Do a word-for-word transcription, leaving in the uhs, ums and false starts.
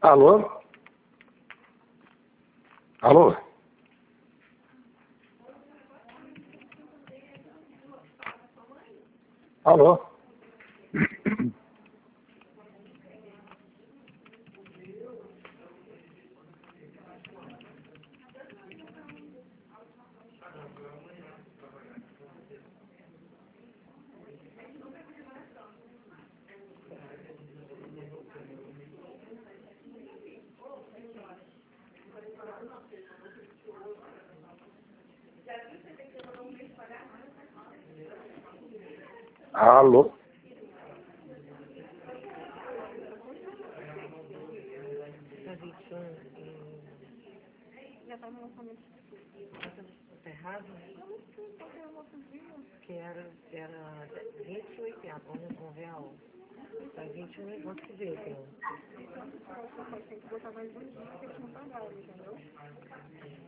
Alô? Alô? Alô? Alô? Dia vinte e um e... Já tá no lançamento. Tá errado? Que era, era vinte e oito reais. Vamos, vamos ver a hora. Tá vinte e um e quanto que deu, então? Tem que botar mais um dia, porque a gente não pagava, entendeu?